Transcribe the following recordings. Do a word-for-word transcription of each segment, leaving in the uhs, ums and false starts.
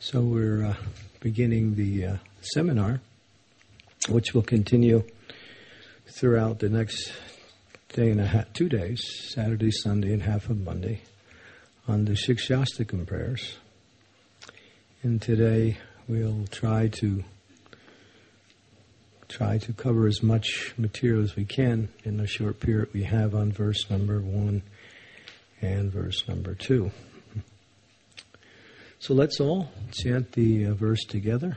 So we're uh, beginning the uh, seminar, which will continue throughout the next day and a half, two days, Saturday, Sunday, and half of Monday, on the Shikshastakam prayers. And today we'll try to try to cover as much material as we can in the short period we have on verse number one and verse number two. So let's all chant the uh, verse together.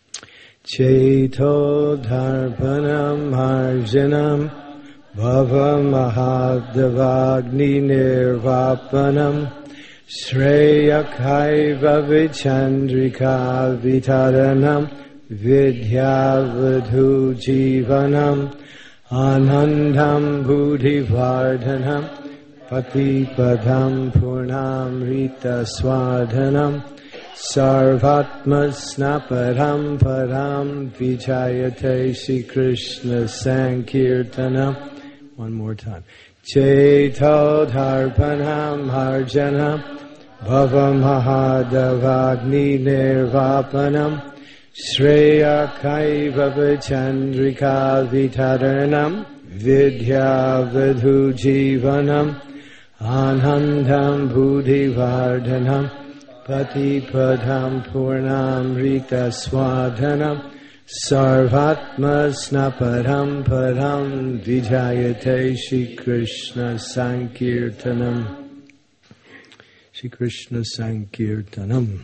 Cheto dharpanam harjanam bhava mahadavagni nirvapanam shreyakaiva vichandrika vitaranam vidyavadhu jivanam anandam buddhivardhanam patipadam purnamrita swadhanam sarvatma snaparam param vijayate Shri Krishna Sankirtanam. One more time. Cheto dharpanam harjanam bhava mahadavagni nirvapanam shreya kaiva vichandrika vitaranam vidya vidhu jivanam anandam buddhivardhanam patipadam purnamrita swadhanam sarvatma snaparam param vijayate Shri Krishna Sankirtanam. Shri Krishna Sankirtanam.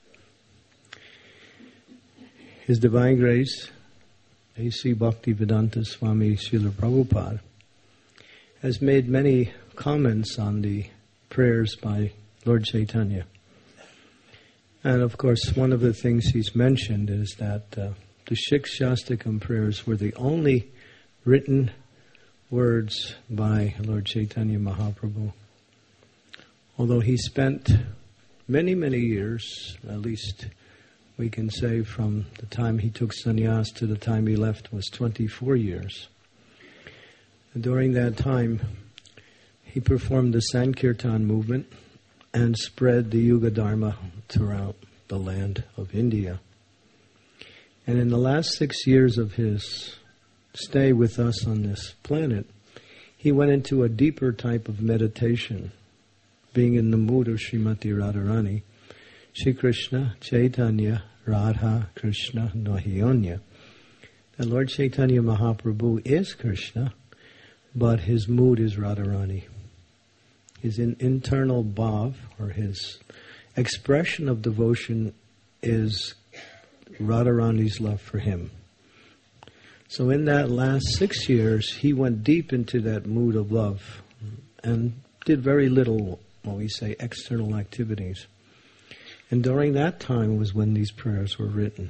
His Divine Grace, A C Bhaktivedanta Swami Srila Prabhupada, has made many comments on the prayers by Lord Chaitanya. And of course, one of the things he's mentioned is that uh, the Shikshastakam prayers were the only written words by Lord Chaitanya Mahaprabhu. Although he spent many, many years, at least we can say from the time he took sannyas to the time he left was twenty-four years. And during that time, he performed the Sankirtan movement and spread the Yuga Dharma throughout the land of India. And in the last six years of his stay with us on this planet, he went into a deeper type of meditation, being in the mood of Srimati Radharani, Shri Krishna, Chaitanya, Radha, Krishna, Nahiyonya. The Lord Chaitanya Mahaprabhu is Krishna, but his mood is Radharani. His in, internal bhav, or his expression of devotion, is Radharani's love for him. So in that last six years, he went deep into that mood of love and did very little, what we say, external activities. And during that time was when these prayers were written.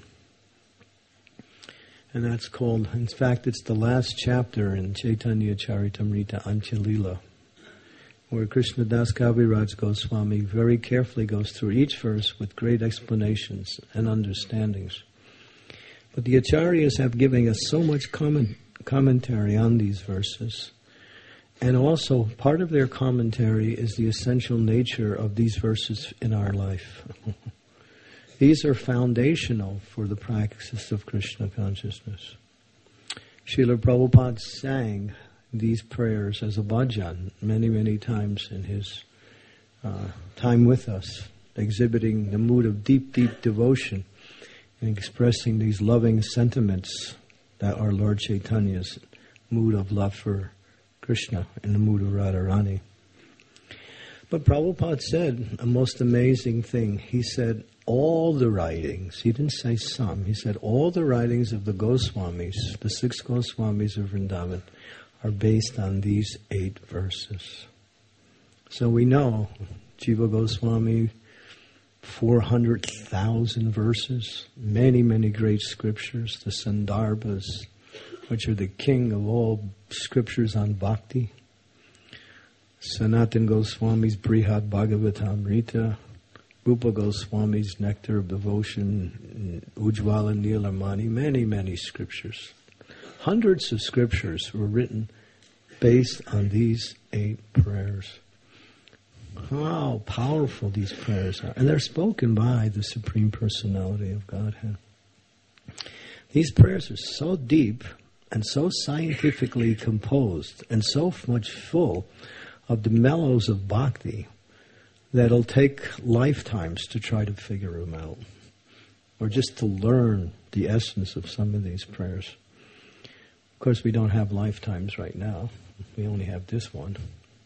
And that's called, in fact, it's the last chapter in Chaitanya Charitamrita Anchalila, where Krishnadas Kaviraj Goswami very carefully goes through each verse with great explanations and understandings. But the Acharyas have given us so much comment, commentary on these verses. And also, part of their commentary is the essential nature of these verses in our life. These are foundational for the practice of Krishna consciousness. Srila Prabhupada sang these prayers as a bhajan many, many times in his uh, time with us, exhibiting the mood of deep, deep devotion and expressing these loving sentiments that are Lord Chaitanya's mood of love for Krishna in the mood of Radharani. But Prabhupada said a most amazing thing. He said all the writings, he didn't say some, he said all the writings of the Goswamis, the six Goswamis of Vrindavan, are based on these eight verses. So we know Jiva Goswami, four hundred thousand verses, many, many great scriptures, the Sandarbhas, which are the king of all scriptures on bhakti. Sanatan Goswami's Brihad Bhagavatamrita, Rupa Goswami's Nectar of Devotion, Ujjvala Nilamani, many, many scriptures. Hundreds of scriptures were written based on these eight prayers. how powerful these prayers are. And they're spoken by the Supreme Personality of Godhead. These prayers are so deep and so scientifically composed and so much full of the mellows of bhakti that it'll take lifetimes to try to figure them out, or just to learn the essence of some of these prayers. Of course, we don't have lifetimes right now. We only have this one.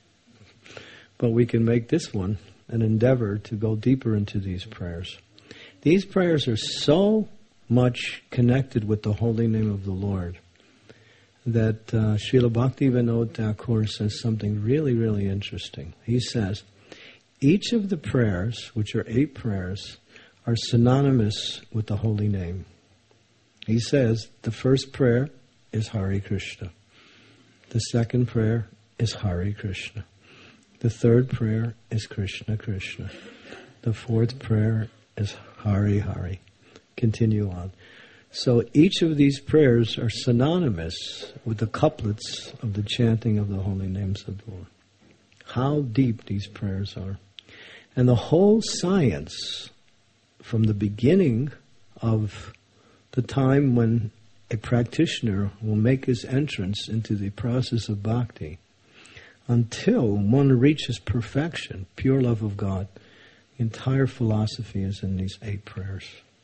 But we can make this one an endeavor to go deeper into these prayers. These prayers are so much connected with the holy name of the Lord that uh, Srila Bhaktivinoda Thakur says something really, really interesting. He says, each of the prayers, which are eight prayers, are synonymous with the holy name. He says the first prayer is Hare Krishna. The second prayer is Hare Krishna. The third prayer is Krishna Krishna. The fourth prayer is Hare Hare. Continue on. So each of these prayers are synonymous with the couplets of the chanting of the holy names of the Lord. How deep these prayers are. And the whole science, from the beginning of the time when a practitioner will make his entrance into the process of bhakti, until one reaches perfection, pure love of God, the entire philosophy is in these eight prayers.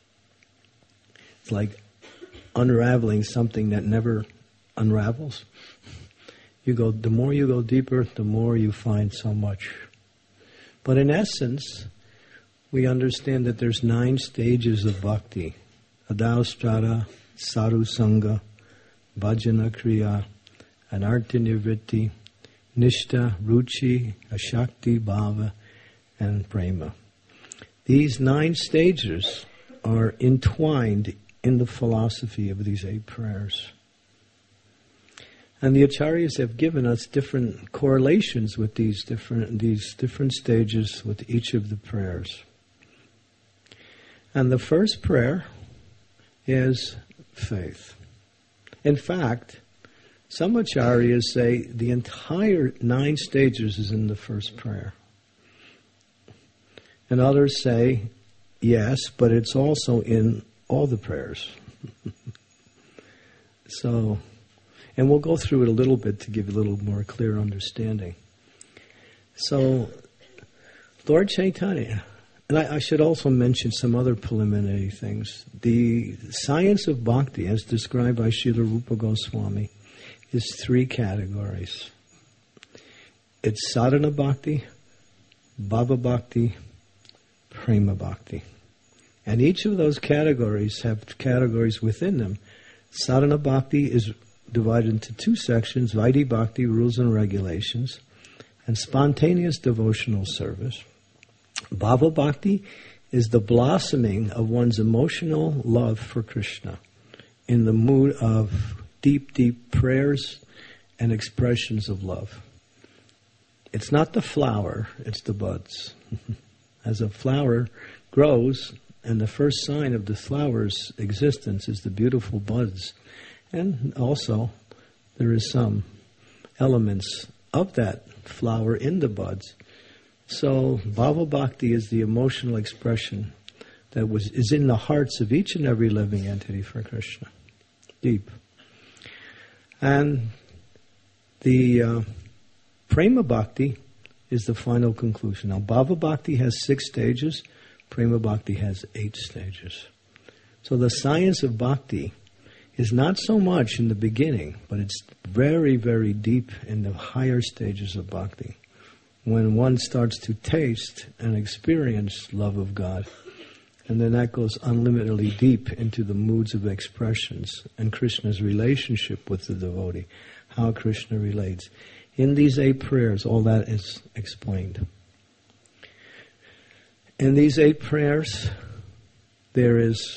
It's like unraveling something that never unravels. You go, the more you go deeper, the more you find so much. But in essence, we understand that there's nine stages of bhakti. Adaustrada, Sadhu Sangha, Bhajana Kriya, Anartha Nivritti, Nishta, Ruchi, Ashakti, Bhava, and Prema. These nine stages are entwined in the philosophy of these eight prayers. And the acharyas have given us different correlations with these different these different stages with each of the prayers. And the first prayer is faith. In fact, some acharyas say the entire nine stages is in the first prayer. And others say, yes, but it's also in all the prayers. So, and we'll go through it a little bit to give you a little more clear understanding. So, Lord Chaitanya, and I, I should also mention some other preliminary things. The science of bhakti, as described by Srila Rupa Goswami, is three categories. It's sadhana bhakti, bhava bhakti, prema bhakti. And each of those categories have categories within them. Sadhana bhakti is divided into two sections: Vaidhi bhakti, rules and regulations, and spontaneous devotional service. Bhava bhakti is the blossoming of one's emotional love for Krishna in the mood of deep, deep prayers and expressions of love. It's not the flower, it's the buds. As a flower grows, and the first sign of the flower's existence is the beautiful buds. And also, there is some elements of that flower in the buds. So, Bhava Bhakti is the emotional expression that was is in the hearts of each and every living entity for Krishna. Deep. And the uh, Prema Bhakti is the final conclusion. Now, Bhava Bhakti has six stages. Prema Bhakti has eight stages. So the science of bhakti is not so much in the beginning, but it's very, very deep in the higher stages of bhakti. When one starts to taste and experience love of God, and then that goes unlimitedly deep into the moods of expressions and Krishna's relationship with the devotee, how Krishna relates. In these eight prayers, all that is explained. In these eight prayers, there is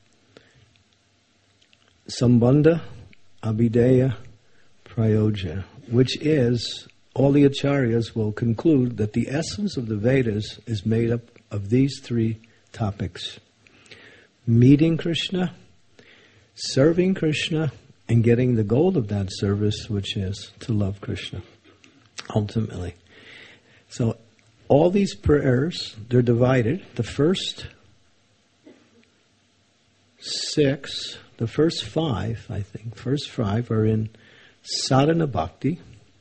Sambandha, Abhideya, Prayoja, which is, all the acharyas will conclude that the essence of the Vedas is made up of these three topics: meeting Krishna, serving Krishna, and getting the goal of that service, which is to love Krishna, ultimately. So all these prayers, they're divided. The first six, the first five, I think, first five are in sadhana bhakti.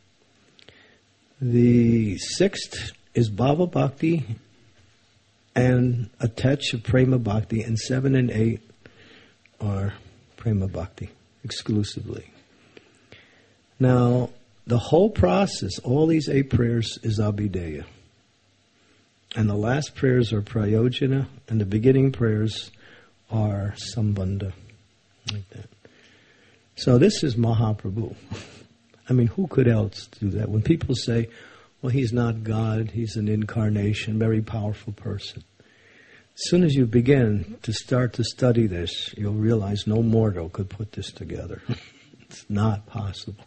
The sixth is bhava bhakti and a touch of prema bhakti, and seven and eight are prema bhakti exclusively. Now, the whole process, all these eight prayers is abhideya. And the last prayers are prayojana, and the beginning prayers are sambandha. Like that. So this is Mahaprabhu. I mean, who could else do that? When people say, well, he's not God, he's an incarnation, very powerful person. As soon as you begin to start to study this, you'll realize no mortal could put this together. It's not possible.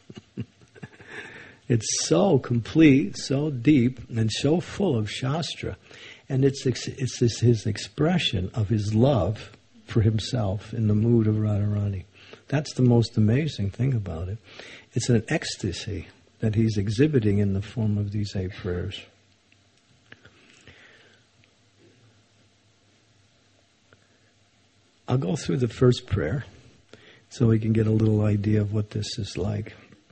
It's so complete, so deep, and so full of Shastra. And it's it's this, his expression of his love for himself in the mood of Radharani. That's the most amazing thing about it. It's an ecstasy that he's exhibiting in the form of these eight prayers. I'll go through the first prayer so we can get a little idea of what this is like.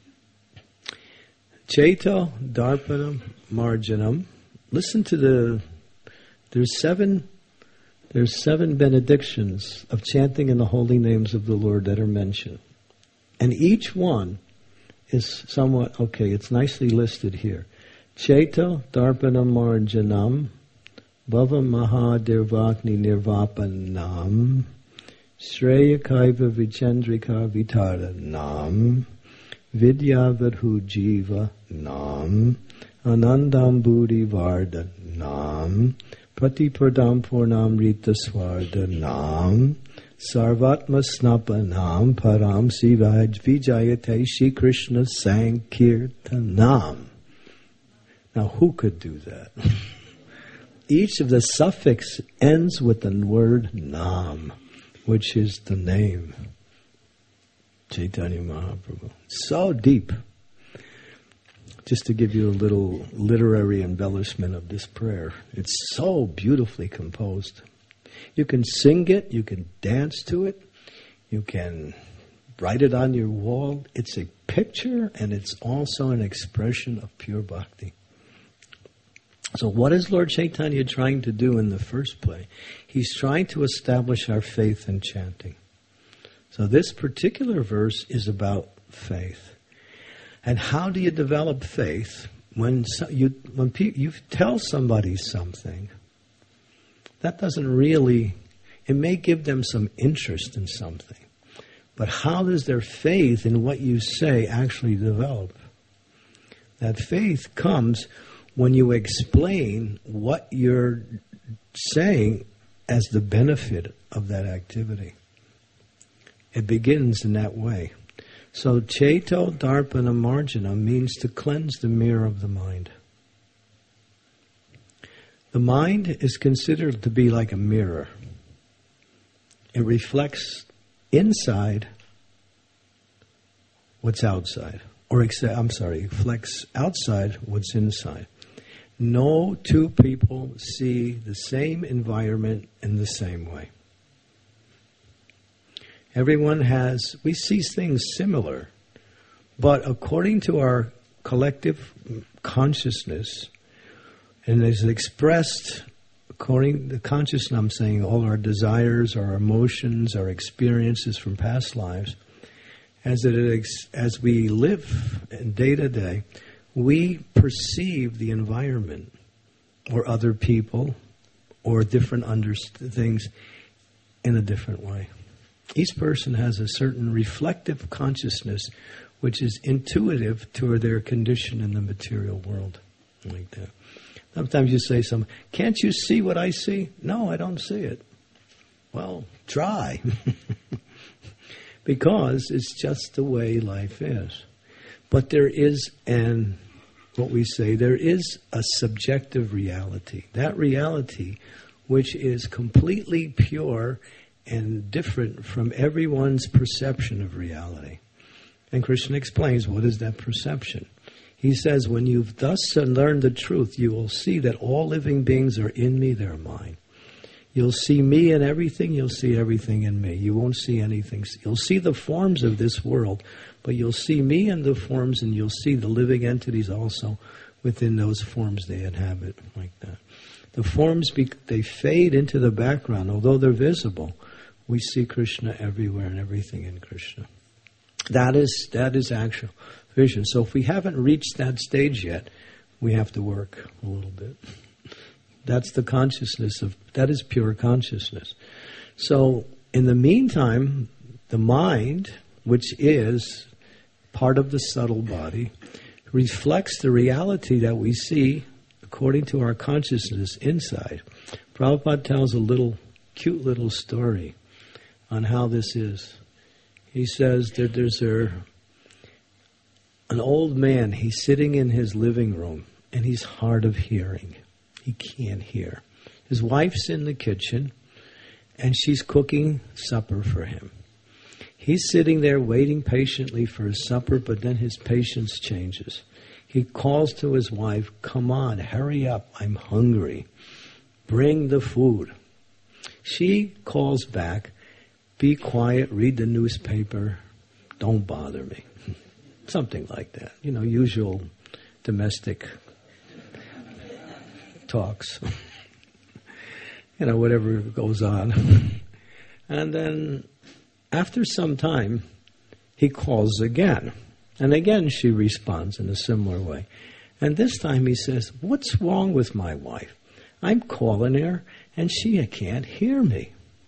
Chaito Darpanam Marjanam. Listen to the, there's seven, there's seven benedictions of chanting in the holy names of the Lord that are mentioned. And each one is somewhat, okay, it's nicely listed here. Chaito Darpanam Marjanam, Bhava Mahadirvakni Nirvapanam, Shreya Kaiva Vichendrika Vitaranam, Vidya Vadhu Jiva Nam, Anandam Buddhi Varda Nam, Pratipradam Purnam Rita Swarda Nam, Sarvatma Snapa Nam, Param Sivaj Vijayate Shri Krishna Sankirtanam. Now who could do that? Each of the suffix ends with the word Nam, which is the name. Chaitanya Mahaprabhu. So deep. Just to give you a little literary embellishment of this prayer. It's so beautifully composed. You can sing it, you can dance to it, you can write it on your wall. It's a picture and it's also an expression of pure bhakti. So what is Lord Chaitanya trying to do in the first place? He's trying to establish our faith in chanting. So this particular verse is about faith. And how do you develop faith? When so, you when pe- you tell somebody something, that doesn't really, it may give them some interest in something. But how does their faith in what you say actually develop? That faith comes when you explain what you're saying as the benefit of that activity. It begins in that way. So, Chaito Darpana Marjana means to cleanse the mirror of the mind. The mind is considered to be like a mirror. It reflects inside what's outside. Or, I'm sorry, it reflects outside what's inside. No two people see the same environment in the same way. Everyone has, we see things similar, but according to our collective consciousness, and as expressed according to consciousness, I'm saying all our desires, our emotions, our experiences from past lives, as it ex- as we live in day to day, we perceive the environment or other people or different under- things in a different way. Each person has a certain reflective consciousness which is intuitive to their condition in the material world. Like that. Sometimes you say something, can't you see what I see? No, I don't see it. Well, try. Because it's just the way life is. But there is an, what we say, there is a subjective reality. That reality which is completely pure and different from everyone's perception of reality. And Krishna explains what is that perception. He says, when you've thus learned the truth, you will see that all living beings are in me, they're mine. You'll see me in everything, you'll see everything in me. You won't see anything. You'll see the forms of this world, but you'll see me in the forms, and you'll see the living entities also within those forms they inhabit, like that. The forms, be, they fade into the background. Although they're visible, we see Krishna everywhere and everything in Krishna. That is, that is actual vision. So if we haven't reached that stage yet, we have to work a little bit. That's the consciousness of, that is pure consciousness. So in the meantime, the mind, which is part of the subtle body, reflects the reality that we see according to our consciousness inside. Prabhupada tells a little, cute little story on how this is. He says that there's a, an old man, he's sitting in his living room, and he's hard of hearing. He can't hear. His wife's in the kitchen, and she's cooking supper for him. He's sitting there waiting patiently for his supper, but then his patience changes. He calls to his wife, "Come on, hurry up, I'm hungry. Bring the food." She calls back, "Be quiet, read the newspaper, don't bother me." Something like that. You know, usual domestic talks. You know, whatever goes on. And then after some time, he calls again. And again she responds in a similar way. And this time he says, "What's wrong with my wife? I'm calling her and she can't hear me."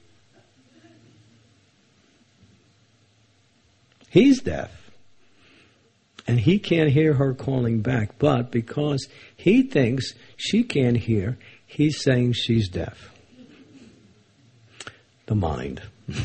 He's deaf. And he can't hear her calling back. But because he thinks she can't hear, he's saying she's deaf. The mind.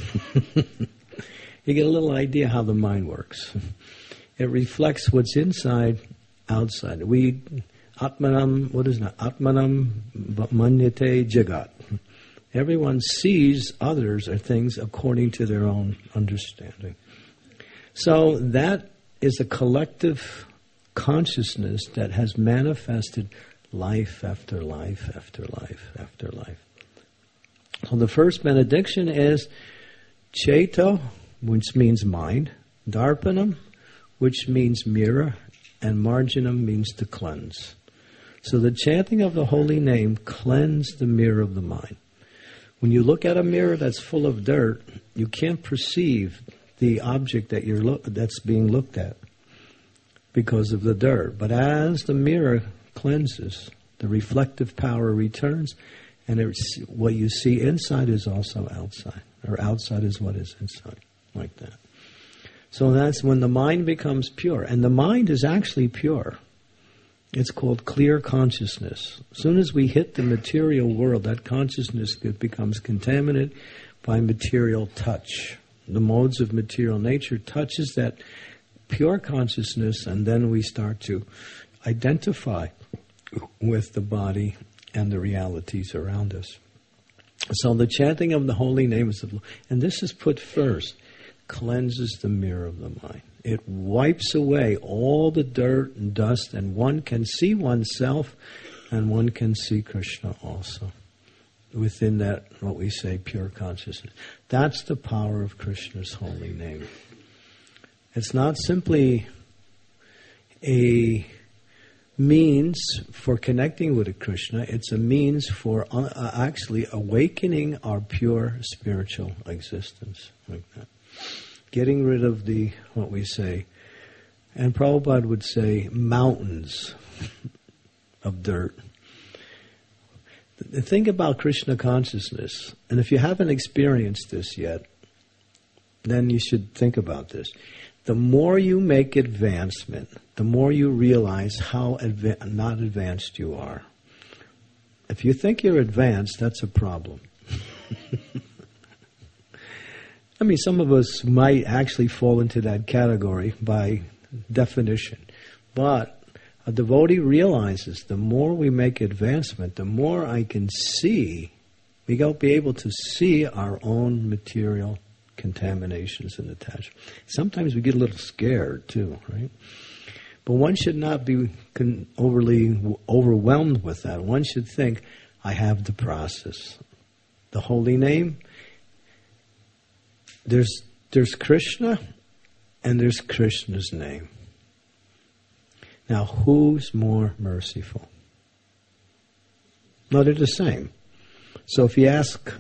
You get a little idea how the mind works. It reflects what's inside, outside. We, Atmanam, what is that? Atmanam manyate jagat. Everyone sees others or things according to their own understanding. So that is a collective consciousness that has manifested life after life after life after life. So the first benediction is Cheto, which means mind, Darpanam, which means mirror, and Marjanam means to cleanse. So the chanting of the holy name cleanses the mirror of the mind. When you look at a mirror that's full of dirt, you can't perceive the object that you're lo- that's being looked at because of the dirt. But as the mirror cleanses, the reflective power returns, and it's, what you see inside is also outside, or outside is what is inside, like that. So that's when the mind becomes pure, and the mind is actually pure. It's called clear consciousness. As soon as we hit the material world, that consciousness becomes contaminated by material touch. The modes of material nature touches that pure consciousness, and then we start to identify with the body and the realities around us. So the chanting of the holy names of, and this is put first, cleanses the mirror of the mind. It wipes away all the dirt and dust, and one can see oneself, and one can see Krishna also within that, what we say, pure consciousness. That's the power of Krishna's holy name. It's not simply a means for connecting with a Krishna, it's a means for uh, actually awakening our pure spiritual existence, like that. Getting rid of the, what we say, and Prabhupada would say, mountains of dirt. The thing about Krishna consciousness, and if you haven't experienced this yet, then you should think about this. The more you make advancement, the more you realize how adva- not advanced you are. If you think you're advanced, that's a problem. I mean, some of us might actually fall into that category by definition. But a devotee realizes the more we make advancement, the more I can see, we will be able to see our own material contaminations and attachments. Sometimes we get a little scared too, right? But one should not be con- overly w- overwhelmed with that. One should think, I have the process. The holy name, there's there's Krishna, and there's Krishna's name. Now, who's more merciful? No, they're the same. So if you ask,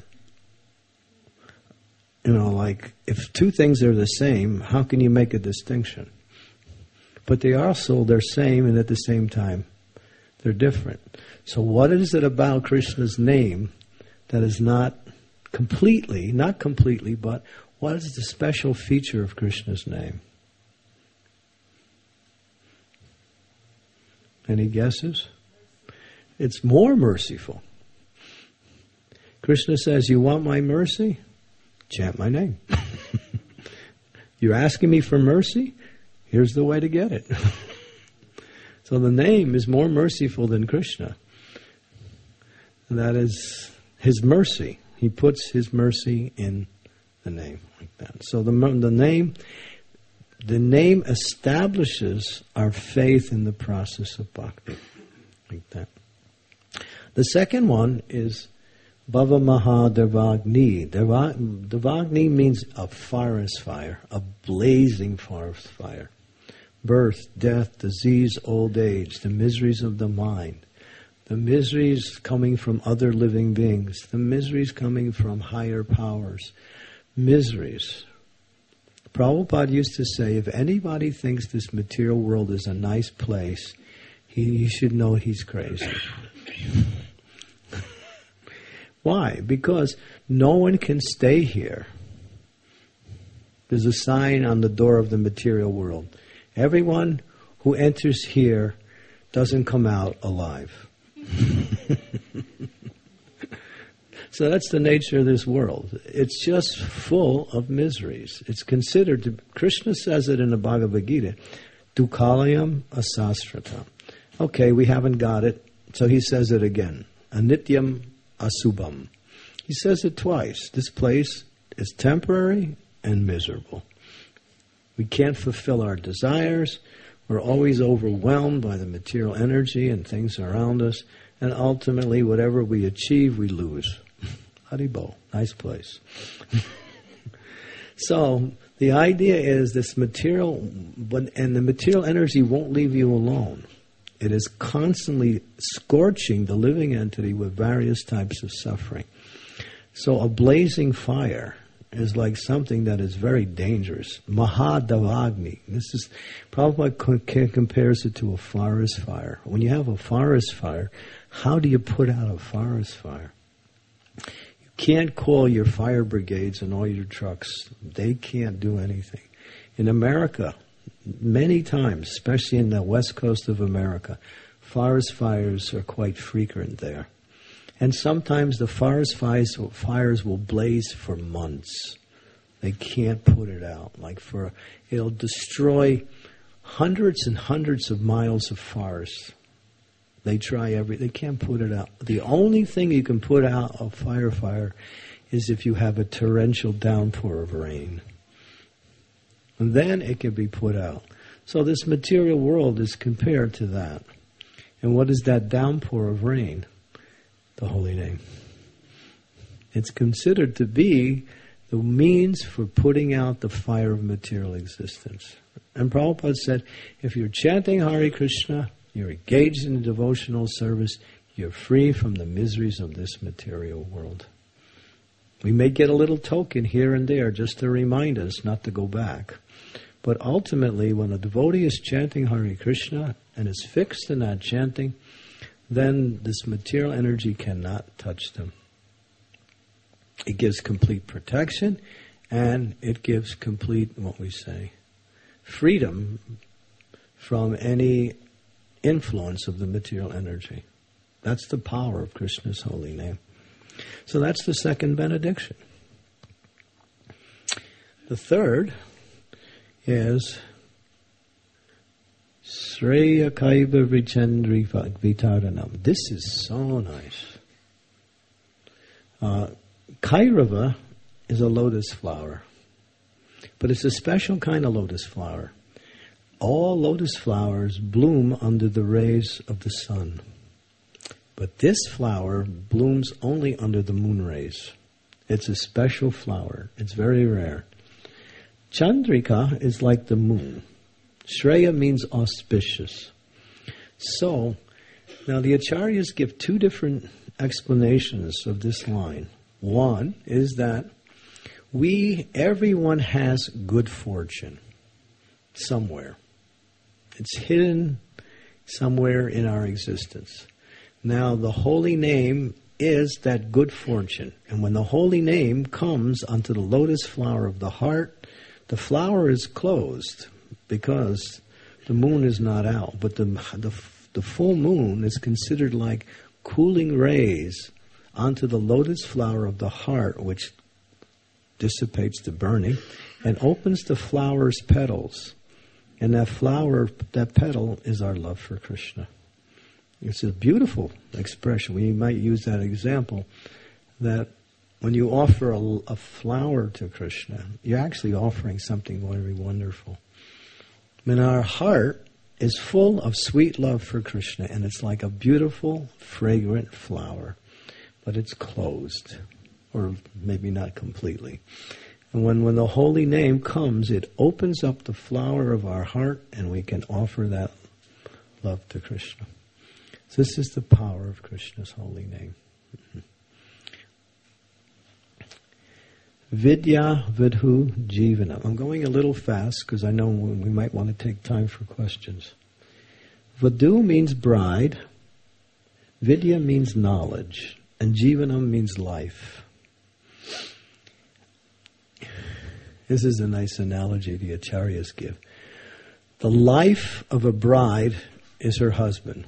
you know, like, if two things are the same, how can you make a distinction? But they are also, they're same, and at the same time, they're different. So what is it about Krishna's name that is not completely, not completely, but what is the special feature of Krishna's name? Any guesses? It's more merciful. Krishna says, you want my mercy? Chant my name. You're asking me for mercy? Here's the way to get it. So the name is more merciful than Krishna. And that is his mercy. He puts his mercy in the name like that. So the the name, the name establishes our faith in the process of bhakti like that. The second one is Bhava Maha Devagni. Devagni means a forest fire, a blazing forest fire. Birth, death, disease, old age, the miseries of the mind, the miseries coming from other living beings, the miseries coming from higher powers, miseries. Prabhupada used to say, if anybody thinks this material world is a nice place, he, he should know he's crazy. Why? Because no one can stay here. There's a sign on the door of the material world. Everyone who enters here doesn't come out alive. So that's the nature of this world. It's just full of miseries. It's considered, to, Krishna says it in the Bhagavad Gita, Dukkalayam asasratam. Okay, we haven't got it, so he says it again. Anityam asubham. He says it twice. This place is temporary and miserable. We can't fulfill our desires. We're always overwhelmed by the material energy and things around us. And ultimately, whatever we achieve, we lose. Haribo, nice place. So, the idea is this material, but and the material energy won't leave you alone. It is constantly scorching the living entity with various types of suffering. So a blazing fire is like something that is very dangerous. Mahadavagni. This is, Prabhupada compares it to a forest fire. When you have a forest fire, how do you put out a forest fire? You can't call your fire brigades and all your trucks. They can't do anything. In America, many times, especially in the west coast of America, forest fires are quite frequent there. And sometimes the forest fires, fires will blaze for months. They can't put it out. Like for, it'll destroy hundreds and hundreds of miles of forest. They try every, they can't put it out. The only thing you can put out a fire fire is if you have a torrential downpour of rain. And then it can be put out. So this material world is compared to that. And what is that downpour of rain? The holy name. It's considered to be the means for putting out the fire of material existence. And Prabhupada said, if you're chanting Hare Krishna, you're engaged in a devotional service, you're free from the miseries of this material world. We may get a little token here and there just to remind us not to go back. But ultimately, when a devotee is chanting Hare Krishna and is fixed in that chanting, then this material energy cannot touch them. It gives complete protection, and it gives complete, what we say, freedom from any influence of the material energy. That's the power of Krishna's holy name. So that's the second benediction. The third is Sreya Kaiva Vichendri Vitaranam. This is so nice. Uh, Kairava is a lotus flower, but it's a special kind of lotus flower. all lotus flowers bloom under the rays of the sun. But this flower blooms only under the moon rays. It's a special flower. It's very rare. Chandrika is like the moon. Shreya means auspicious. So, now the Acharyas give two different explanations of this line. One is that we, everyone has good fortune somewhere. It's hidden somewhere in our existence. Now, the holy name is that good fortune. And when the holy name comes onto the lotus flower of the heart, the flower is closed because the moon is not out. But the, the, the full moon is considered like cooling rays onto the lotus flower of the heart, which dissipates the burning, and opens the flower's petals. And that flower, that petal, is our love for Krishna. It's a beautiful expression. We might use that example that when you offer a, a flower to Krishna, you're actually offering something very wonderful. And our heart is full of sweet love for Krishna, and it's like a beautiful, fragrant flower, but it's closed, or maybe not completely. And when, when the holy name comes, it opens up the flower of our heart, and we can offer that love to Krishna. So this is the power of Krishna's holy name. Mm-hmm. Vidya Vidhu Jivana. I'm going a little fast because I know we might want to take time for questions. Vidhu means bride. Vidya means knowledge. And Jivanam means life. This is a nice analogy the Acharyas give. The life of a bride is her husband.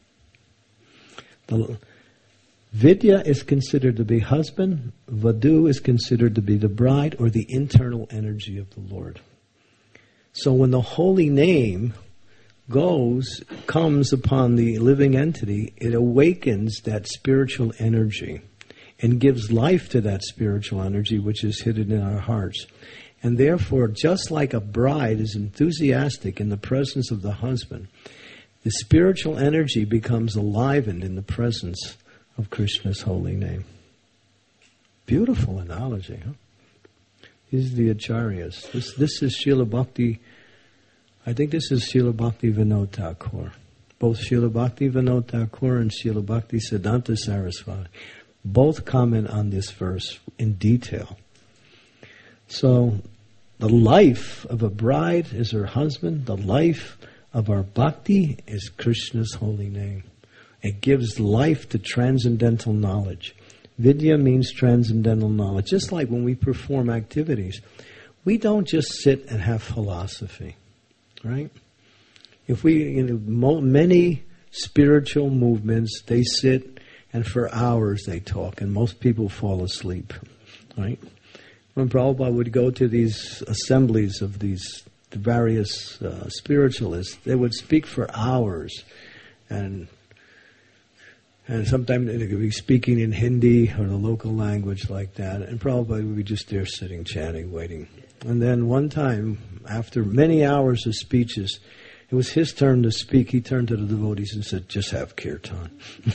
The Vidya is considered to be husband. Vadhu is considered to be the bride or the internal energy of the Lord. So when the holy name goes, comes upon the living entity, it awakens that spiritual energy and gives life to that spiritual energy which is hidden in our hearts. And therefore, just like a bride is enthusiastic in the presence of the husband, the spiritual energy becomes alivened in the presence of Krishna's holy name. Beautiful analogy, huh? These are the Acharyas. This, this is Srila Bhakti, I think this is Srila Bhakti Vinod Thakur. Both Srila Bhakti Vinod Thakur and Srila Bhakti Siddhanta Saraswati both comment on this verse in detail. So, the life of a bride is her husband. The life of our bhakti is Krishna's holy name. It gives life to transcendental knowledge. Vidya means transcendental knowledge. Just like when we perform activities, we don't just sit and have philosophy, right? If we, you know, mo- many spiritual movements, they sit and for hours they talk, and most people fall asleep, right? When Prabhupada would go to these assemblies of these the various uh, spiritualists, they would speak for hours, and and sometimes they could be speaking in Hindi or the local language like that, and Prabhupada would be just there sitting, chanting, waiting. And then one time, after many hours of speeches, it was his turn to speak. He turned to the devotees and said, "Just have kirtan."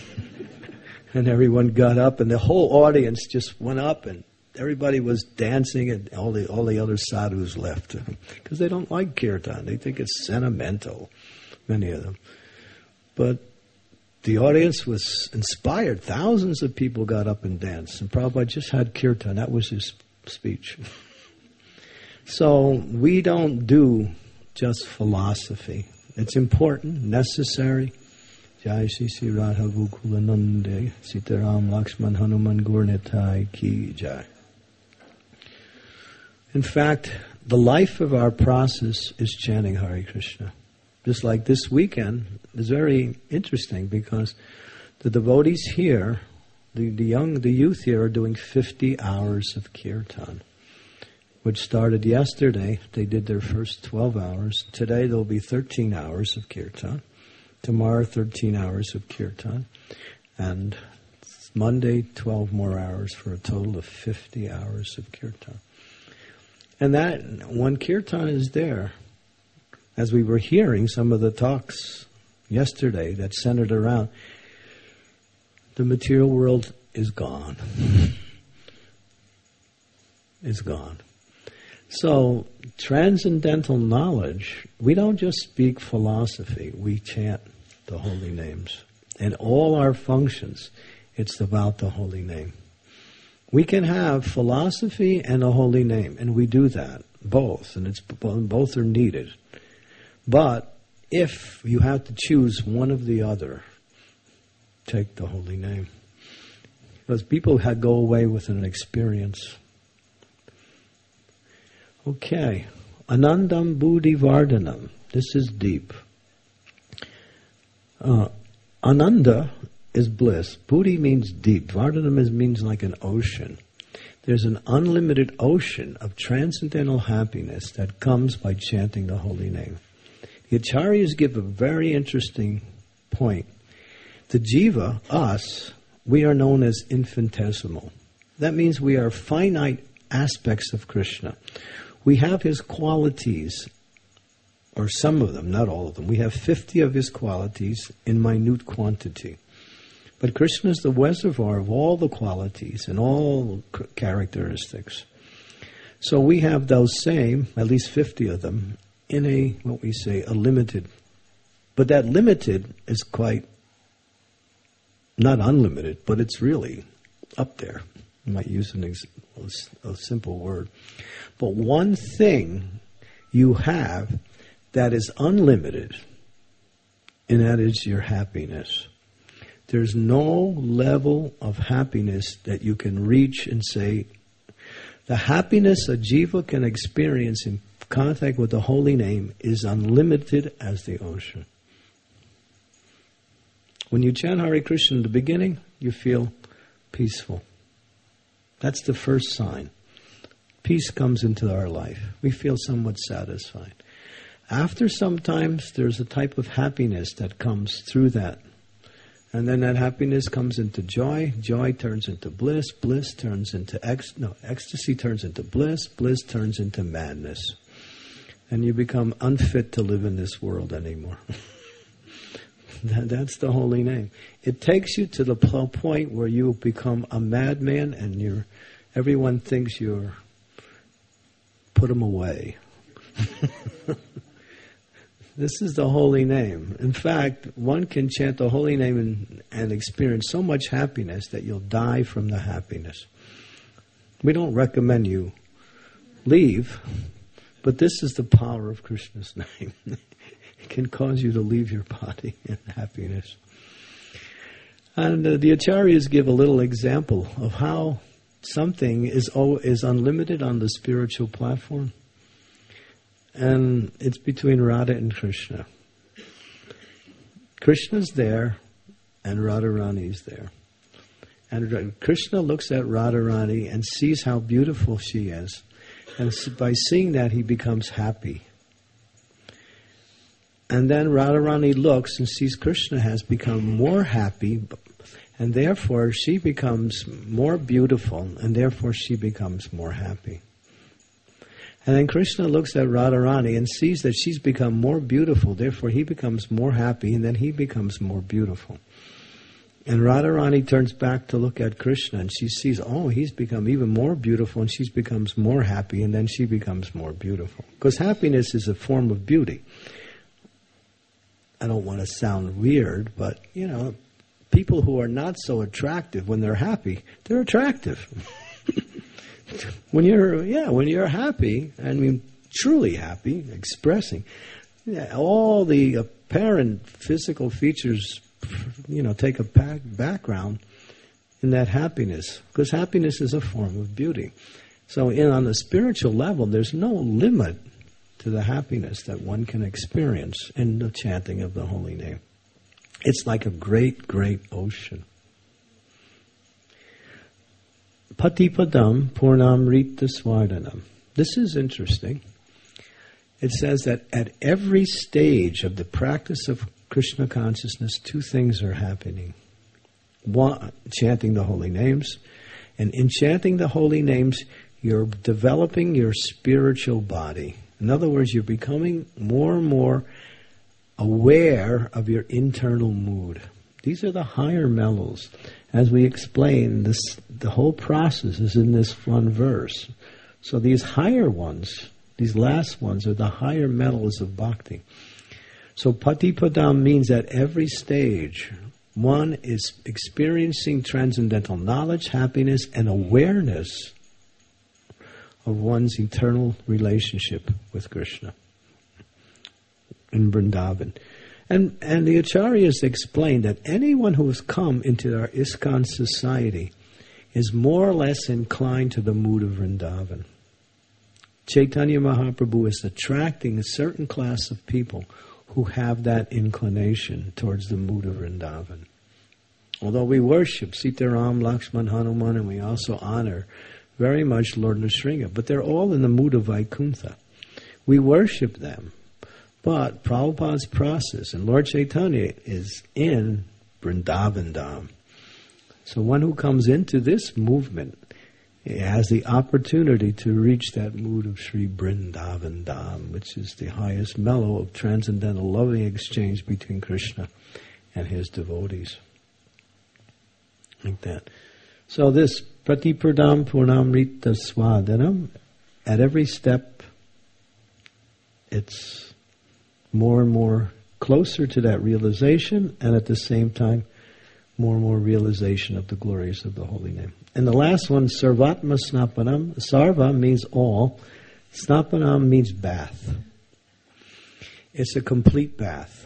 And everyone got up, and the whole audience just went up, and everybody was dancing, and all the all the other sadhus left because they don't like kirtan. They think it's sentimental, many of them. But the audience was inspired. Thousands of people got up and danced, and Prabhupada just had kirtan. That was his speech. So we don't do just philosophy. It's important, necessary. Jai Shri Sri Radha Gokulanande Sitaram Lakshman Hanuman Gurnitai Ki Jai. In fact, the life of our process is chanting Hare Krishna. Just like this weekend is very interesting because the devotees here, the, the young, the youth here are doing fifty hours of kirtan, which started yesterday. They did their first twelve hours. Today there'll be thirteen hours of kirtan. Tomorrow, thirteen hours of kirtan. And Monday, twelve more hours for a total of fifty hours of kirtan. And that, when kirtan is there, as we were hearing some of the talks yesterday that centered around the material world is gone. Is gone. So, transcendental knowledge, we don't just speak philosophy, we chant the holy names. And all our functions, it's about the holy name. We can have philosophy and a holy name, and we do that, both, and it's both are needed. But if you have to choose one of the other, take the holy name. Because people had go away with an experience. Okay. Anandam Buddhi Vardhanam. This is deep. Uh, Ananda is bliss. Buddhi means deep. Vardhanam is, means like an ocean. There's an unlimited ocean of transcendental happiness that comes by chanting the holy name. The Acharyas give a very interesting point. The jiva, us, we are known as infinitesimal. That means we are finite aspects of Krishna. We have his qualities, or some of them, not all of them. We have fifty of his qualities in minute quantity. But Krishna is the reservoir of all the qualities and all characteristics. So we have those same, at least fifty of them, in a, what we say, a limited. But that limited is quite, not unlimited, but it's really up there. I might use an ex- a simple word. But one thing you have that is unlimited, and that is your happiness. There's no level of happiness that you can reach and say, the happiness a jiva can experience in contact with the holy name is unlimited as the ocean. When you chant Hare Krishna in the beginning, you feel peaceful. That's the first sign. Peace comes into our life. We feel somewhat satisfied. After sometimes there's a type of happiness that comes through that. And then that happiness comes into joy. Joy turns into bliss. Bliss turns into ex- no, ecstasy turns into bliss. Bliss turns into madness. And you become unfit to live in this world anymore. that, that's the holy name. It takes you to the point where you become a madman and you're everyone thinks you're put them away. This is the holy name. In fact, one can chant the holy name and, and experience so much happiness that you'll die from the happiness. We don't recommend you leave, but this is the power of Krishna's name. It can cause you to leave your body in happiness. And uh, the Acharyas give a little example of how something is oh, is unlimited on the spiritual platform. And it's between Radha and Krishna. Krishna's there and Radharani's there. And Krishna looks at Radharani and sees how beautiful she is. And by seeing that, he becomes happy. And then Radharani looks and sees Krishna has become more happy, and therefore she becomes more beautiful, and therefore she becomes more happy. And then Krishna looks at Radharani and sees that she's become more beautiful, therefore he becomes more happy, and then he becomes more beautiful. And Radharani turns back to look at Krishna, and she sees, oh, he's become even more beautiful, and she becomes more happy, and then she becomes more beautiful. Because happiness is a form of beauty. I don't want to sound weird, but, you know, people who are not so attractive, when they're happy, they're attractive. When you're, yeah, when you're happy, I mean, truly happy, expressing, yeah, all the apparent physical features, you know, take a back, background in that happiness, because happiness is a form of beauty. So, in on the spiritual level, there's no limit to the happiness that one can experience in the chanting of the holy name. It's like a great, great ocean. Patipadam Purnamrita Swardanam. This is interesting. It says that at every stage of the practice of Krishna consciousness, two things are happening. One, chanting the holy names. And in chanting the holy names, you're developing your spiritual body. In other words, you're becoming more and more aware of your internal mood. These are the higher mellows. As we explained, this the whole process is in this one verse. So these higher ones, these last ones, are the higher mellows of bhakti. So patipadam means at every stage, one is experiencing transcendental knowledge, happiness, and awareness of one's eternal relationship with Krishna in Vrindavan. And, and the Acharyas explained that anyone who has come into our ISKCON society is more or less inclined to the mood of Vrindavan. Chaitanya Mahaprabhu is attracting a certain class of people who have that inclination towards the mood of Vrindavan. Although we worship Sitaram, Lakshman, Hanuman, and we also honor very much Lord Nrsimha, but they're all in the mood of Vaikuntha. We worship them. But Prabhupada's process, and Lord Chaitanya is in Vrindavan Dham. So one who comes into this movement has the opportunity to reach that mood of Sri Vrindavan Dham, which is the highest mellow of transcendental loving exchange between Krishna and his devotees. Like that. So this Pratipradam Purnamrita Swadanam, at every step, it's more and more closer to that realization, and at the same time, more and more realization of the glories of the holy name. And the last one, Sarvatma Snapanam. Sarva means all. Snapanam means bath. It's a complete bath.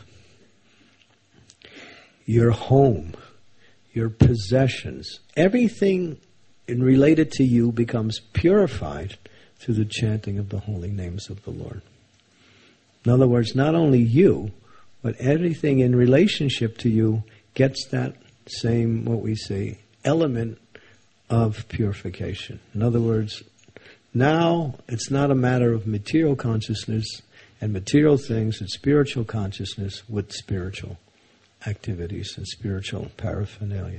Your home, your possessions, everything in related to you becomes purified through the chanting of the holy names of the Lord. In other words, not only you, but everything in relationship to you gets that same, what we say, element of purification. In other words, now it's not a matter of material consciousness and material things, it's spiritual consciousness with spiritual activities and spiritual paraphernalia.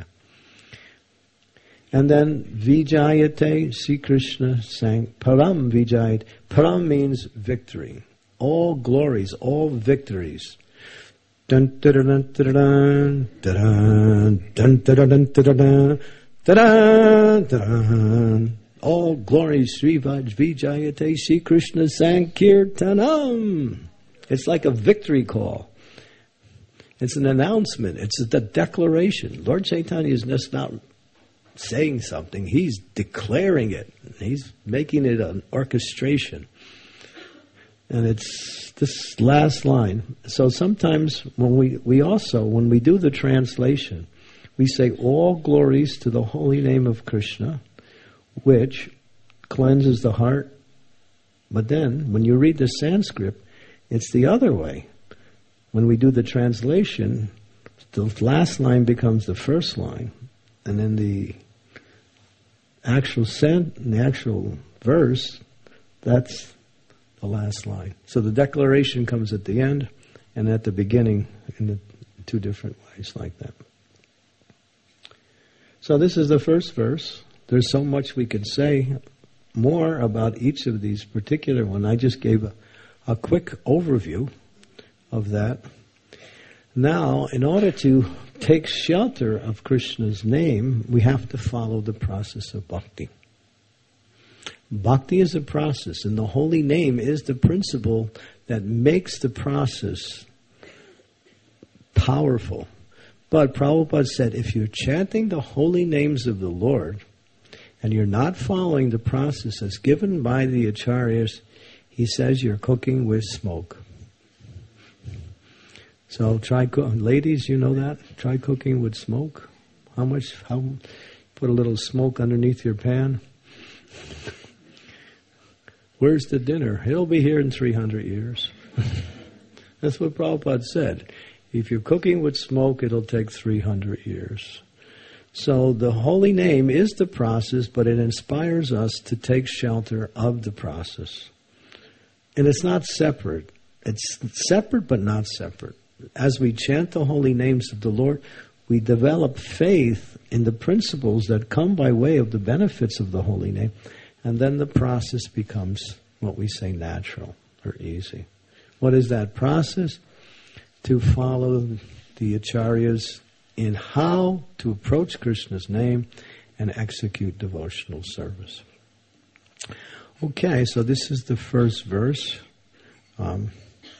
And then Vijayate, Sri Krishna sang, Param Vijayate. Param means victory. All glories, all victories. Dun dun dun dun dun dun dun dun dun dun dun. All glories, Sri Vijayate, Sri Krishna Sankirtanam. It's like a victory call. It's an announcement. It's the declaration. Lord Chaitanya is just not saying something. He's declaring it. He's making it an orchestration. And it's this last line. So sometimes when we, we also, when we do the translation, we say all glories to the holy name of Krishna, which cleanses the heart. But then, when you read the Sanskrit, it's the other way. When we do the translation, the last line becomes the first line. And then the actual sen- the actual verse, that's the last line. So the declaration comes at the end and at the beginning in the two different ways like that. So this is the first verse. There's so much we could say more about each of these particular ones. I just gave a, a quick overview of that. Now, in order to take shelter of Krishna's name, we have to follow the process of bhakti. Bhakti is a process, and the holy name is the principle that makes the process powerful. But Prabhupada said, if you're chanting the holy names of the Lord, and you're not following the process as given by the Acharyas, he says you're cooking with smoke. So try, co- ladies, you know that? Try cooking with smoke. How much? How? Put a little smoke underneath your pan. Where's the dinner? It'll be here in three hundred years. That's what Prabhupada said. If you're cooking with smoke, it'll take three hundred years. So the holy name is the process, but it inspires us to take shelter of the process. And it's not separate. It's separate but not separate. As we chant the holy names of the Lord, we develop faith in the principles that come by way of the benefits of the holy name, and then the process becomes what we say natural, or easy. What is that process? To follow the acharyas in how to approach Krishna's name and execute devotional service. Okay, so this is the first verse. Um,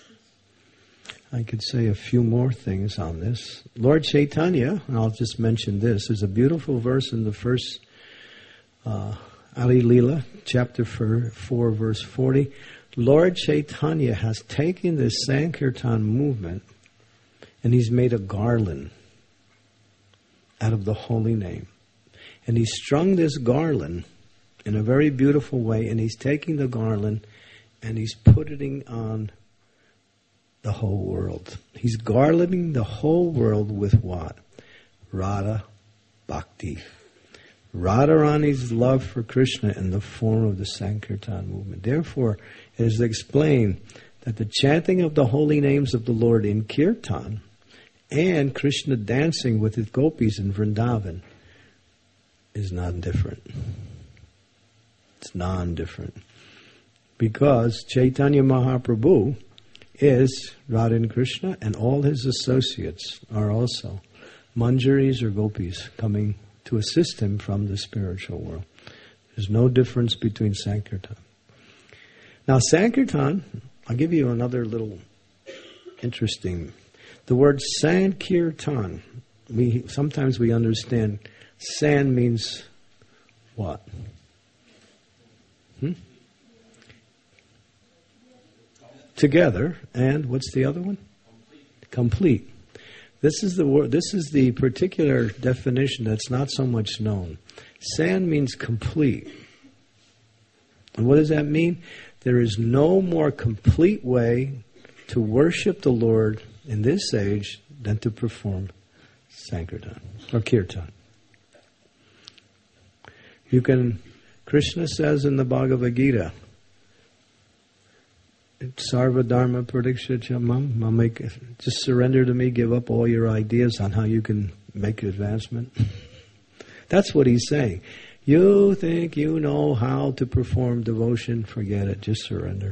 I could say a few more things on this. Lord Chaitanya, and I'll just mention this, there's a beautiful verse in the first uh, Ali Leela, chapter four, verse forty. Lord Chaitanya has taken this Sankirtan movement and he's made a garland out of the holy name. And he's strung this garland in a very beautiful way, and he's taking the garland and he's putting it on the whole world. He's garlanding the whole world with what? Radha Bhakti. Radharani's love for Krishna in the form of the Sankirtan movement. Therefore, it is explained that the chanting of the holy names of the Lord in Kirtan and Krishna dancing with his gopis in Vrindavan is not different. It's non-different. Because Chaitanya Mahaprabhu is Radha and Krishna, and all his associates are also manjaris or gopis coming to assist him from the spiritual world. There's no difference between Sankirtan. Now Sankirtan, I'll give you another little interesting. The word Sankirtan, we sometimes we understand San means what? Hmm? Together, and what's the other one? Complete. Complete. This is the word. This is the particular definition that's not so much known. San means complete. And what does that mean? There is no more complete way to worship the Lord in this age than to perform Sankirtan or Kirtan. You can, Krishna says in the Bhagavad Gita, Sarva Dharma Pradikshya Mam, just surrender to me, give up all your ideas on how you can make advancement. That's what he's saying. You think you know how to perform devotion, forget it, just surrender.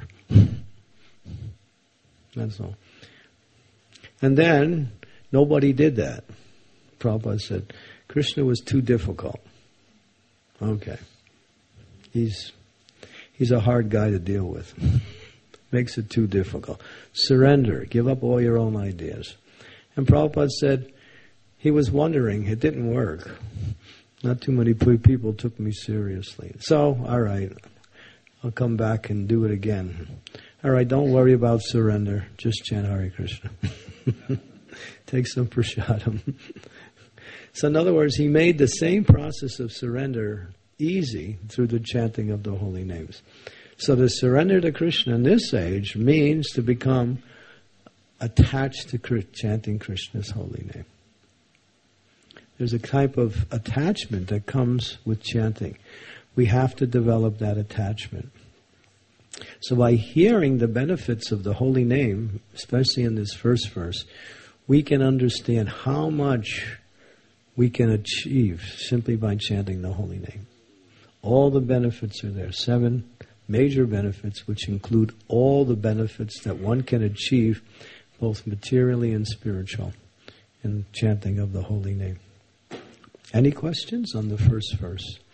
That's all. And then, nobody did that. Prabhupada said, Krishna was too difficult. Okay. He's he's a hard guy to deal with. Makes it too difficult. Surrender. Give up all your own ideas. And Prabhupada said, he was wondering, it didn't work. Not too many people took me seriously. So, all right, I'll come back and do it again. All right, don't worry about surrender. Just chant Hare Krishna. Take some prasadam. So in other words, he made the same process of surrender easy through the chanting of the holy names. So to surrender to Krishna in this age means to become attached to chanting Krishna's holy name. There's a type of attachment that comes with chanting. We have to develop that attachment. So by hearing the benefits of the holy name, especially in this first verse, we can understand how much we can achieve simply by chanting the holy name. All the benefits are there. Seven major benefits, which include all the benefits that one can achieve, both materially and spiritual, in chanting of the holy name. Any questions on the first verse?